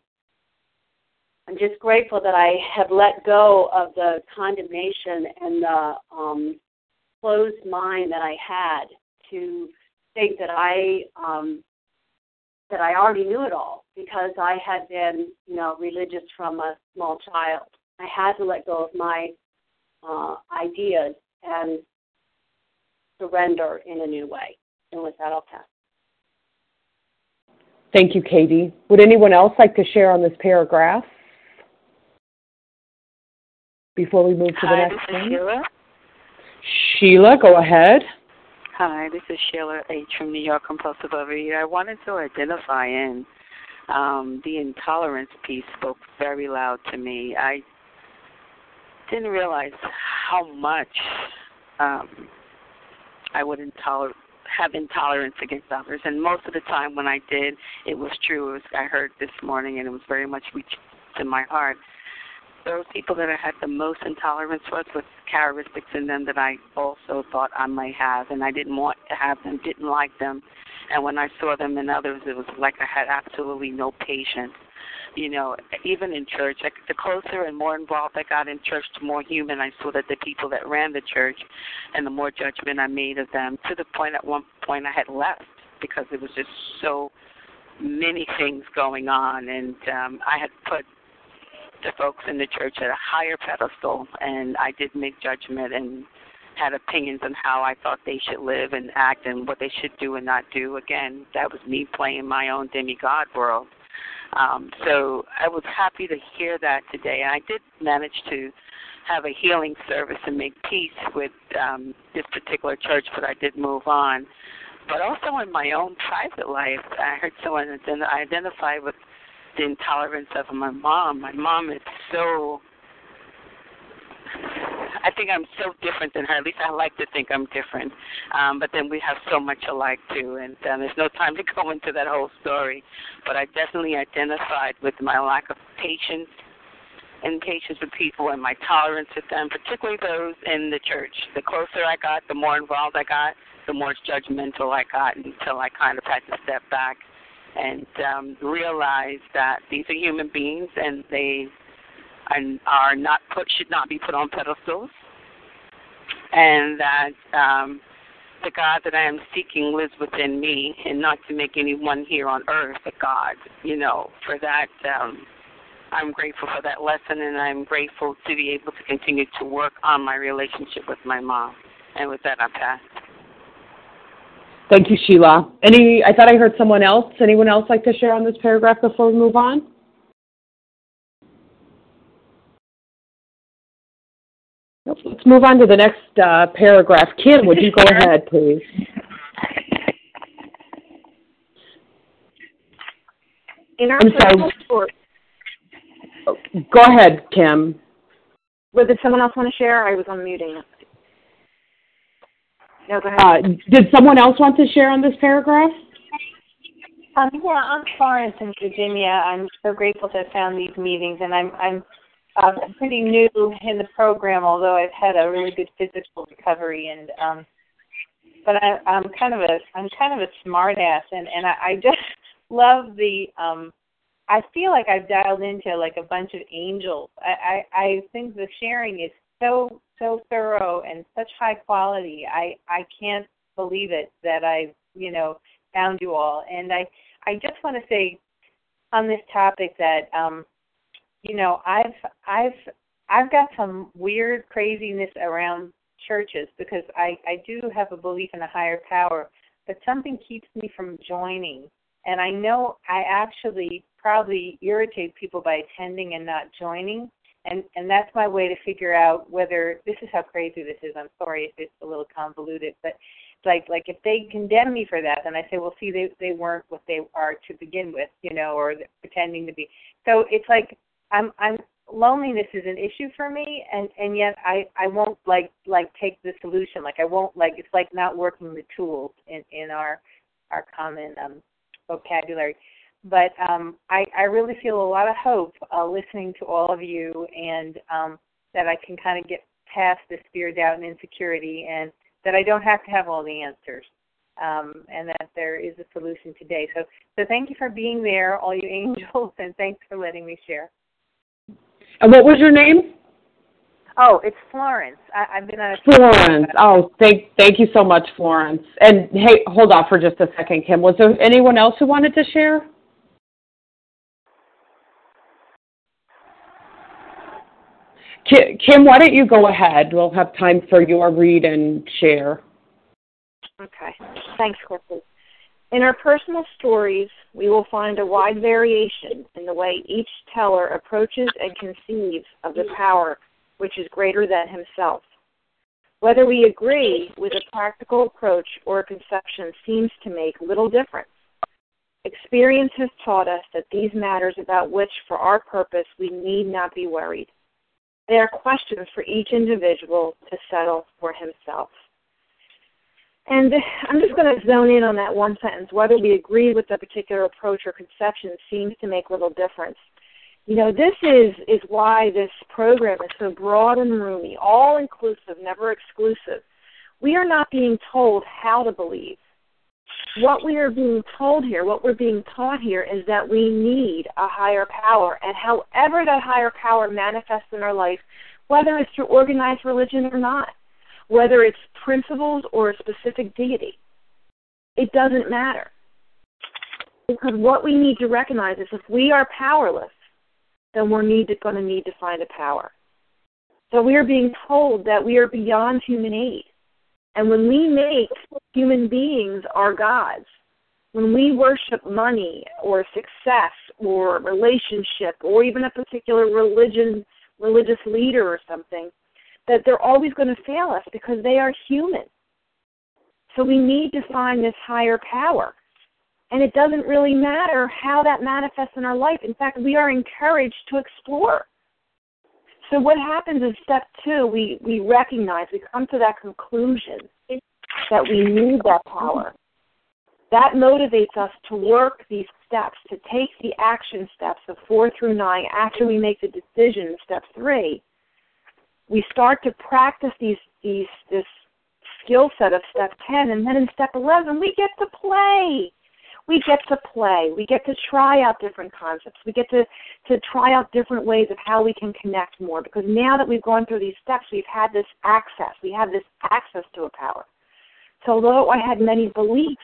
I'm just grateful that I have let go of the condemnation and the um, closed mind that I had to think that I um, that I already knew it all, because I had been, you know, religious from a small child. I had to let go of my uh, ideas and surrender in a new way. And with that, I'll pass. Thank you, Katie. Would anyone else like to share on this paragraph before we move to Hi, the next this is one? Sheila. Sheila, go ahead. Hi, this is Sheila H. from New York, compulsive overeater. I wanted to identify in um, the intolerance piece spoke very loud to me. I didn't realize how much um, I would intoler- have intolerance against others. And most of the time when I did, it was true. It was, I heard this morning, and it was very much reached to my heart. Those people that I had the most intolerance with, with characteristics in them that I also thought I might have, and I didn't want to have them, didn't like them. And when I saw them in others, it was like I had absolutely no patience. You know, even in church, I, the closer and more involved I got in church, the more human I saw that the people that ran the church, and the more judgment I made of them, to the point at one point I had left because it was just so many things going on, and um, I had put the folks in the church at a higher pedestal, and I did make judgment and had opinions on how I thought they should live and act and what they should do and not do. Again, that was me playing my own demigod world. Um, so I was happy to hear that today. And I did manage to have a healing service and make peace with um, this particular church, but I did move on. But also in my own private life, I heard someone identify with the intolerance of my mom. My mom is so, I think I'm so different than her. At least I like to think I'm different. Um, but then we have so much alike, too. And um, there's no time to go into that whole story. But I definitely identified with my lack of patience and patience with people and my tolerance with them, particularly those in the church. The closer I got, the more involved I got, the more judgmental I got, until I kind of had to step back and um, realize that these are human beings and they are, are not put, should not be put on pedestals, and that um, the God that I am seeking lives within me, and not to make anyone here on earth a God. You know, for that, um, I'm grateful for that lesson, and I'm grateful to be able to continue to work on my relationship with my mom. And with that, I pass. Thank you, Sheila. Any? I thought I heard someone else. Anyone else like to share on this paragraph before we move on? Nope. Let's move on to the next uh, paragraph. Kim, would you go ahead, please? In our I'm sorry. story, Go ahead, Kim. well, did someone else want to share? I was unmuting. No, go ahead. Uh, did someone else want to share on this paragraph? Um, yeah, I'm Florence in Virginia. I'm so grateful to have found these meetings, and I'm I'm um, pretty new in the program, although I've had a really good physical recovery. And um, but I, I'm kind of a I'm kind of a smart ass, and and I, I just love the. Um, I feel like I've dialed into like a bunch of angels. I, I, I think the sharing is so so thorough and such high quality. I, I can't believe it that I, you know, found you all. And I, I just want to say on this topic that, um, you know, I've I've I've got some weird craziness around churches because I, I do have a belief in a higher power, but something keeps me from joining. And I know I actually probably irritate people by attending and not joining. And and that's my way to figure out whether, this is how crazy this is. I'm sorry if it's a little convoluted, but like like if they condemn me for that, then I say, well, see, they they weren't what they are to begin with, you know, or they're pretending to be. So it's like I'm I'm loneliness is an issue for me, and and yet I I won't like like take the solution. Like I won't like it's like not working the tools in in our our common um, vocabulary. But um, I, I really feel a lot of hope uh, listening to all of you, and um, that I can kind of get past this fear, doubt, and insecurity, and that I don't have to have all the answers, um, and that there is a solution today. So, so thank you for being there, all you angels, and thanks for letting me share. And what was your name? Oh, it's Florence. I, I've been on a Florence. Oh, thank thank you so much, Florence. And hey, hold on for just a second, Kim. Was there anyone else who wanted to share? Kim, why don't you go ahead? We'll have time for your read and share. Okay. Thanks, Clifford. In our personal stories, we will find a wide variation in the way each teller approaches and conceives of the power which is greater than himself. Whether we agree with a practical approach or a conception seems to make little difference. Experience has taught us that these matters about which, for our purpose, we need not be worried. They are questions for each individual to settle for himself. And I'm just going to zone in on that one sentence. Whether we agree with a particular approach or conception seems to make little difference. You know, this is, is why this program is so broad and roomy, all-inclusive, never exclusive. We are not being told how to believe. What we are being told here, what we're being taught here is that we need a higher power, and however that higher power manifests in our life, whether it's through organized religion or not, whether it's principles or a specific deity, it doesn't matter. Because what we need to recognize is if we are powerless, then we're need to, going to need to find a power. So we are being told that we are beyond human aid. And when we make human beings our gods, when we worship money or success or relationship or even a particular religion, religious leader or something, that they're always going to fail us because they are human. So we need to find this higher power. And it doesn't really matter how that manifests in our life. In fact, we are encouraged to explore. So what happens is step two, we, we recognize, we come to that conclusion that we need that power. That motivates us to work these steps, to take the action steps of four through nine after we make the decision, step three. We start to practice these, these this skill set of step ten, and then in step eleven, we get to play. We get to play. We get to try out different concepts. We get to, to try out different ways of how we can connect more, because now that we've gone through these steps, we've had this access. We have this access to a power. So although I had many beliefs,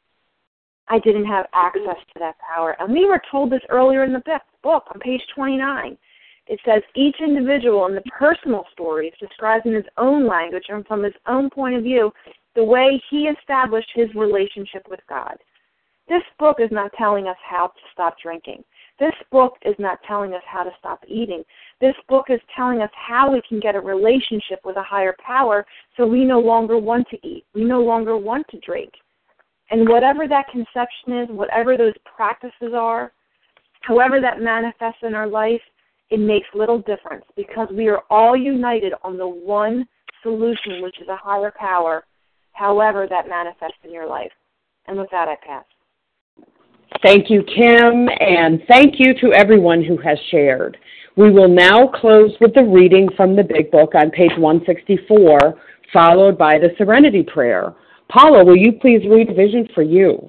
I didn't have access to that power. And we were told this earlier in the book on page twenty-nine. It says, each individual in the personal stories describes in his own language and from his own point of view the way he established his relationship with God. This book is not telling us how to stop drinking. This book is not telling us how to stop eating. This book is telling us how we can get a relationship with a higher power so we no longer want to eat. We no longer want to drink. And whatever that conception is, whatever those practices are, however that manifests in our life, it makes little difference because we are all united on the one solution, which is a higher power, however that manifests in your life. And with that, I pass. Thank you, Kim, and thank you to everyone who has shared. We will now close with the reading from the Big Book on page one sixty-four, followed by the Serenity Prayer. Paula, will you please read Vision for You?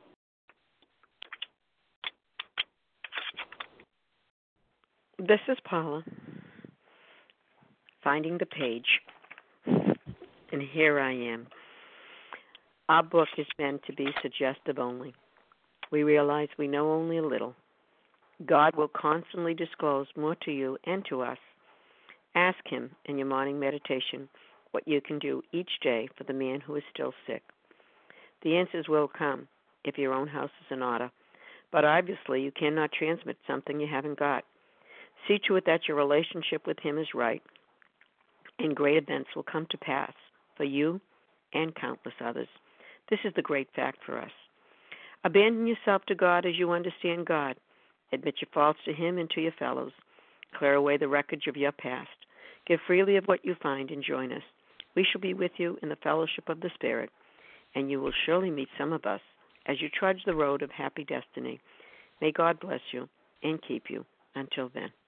This is Paula, finding the page, and here I am. Our book is meant to be suggestive only. We realize we know only a little. God will constantly disclose more to you and to us. Ask Him in your morning meditation what you can do each day for the man who is still sick. The answers will come if your own house is in order, but obviously you cannot transmit something you haven't got. See to it that your relationship with Him is right, and great events will come to pass for you and countless others. This is the great fact for us. Abandon yourself to God as you understand God. Admit your faults to Him and to your fellows. Clear away the wreckage of your past. Give freely of what you find and join us. We shall be with you in the fellowship of the Spirit, and you will surely meet some of us as you trudge the road of happy destiny. May God bless you and keep you. Until then.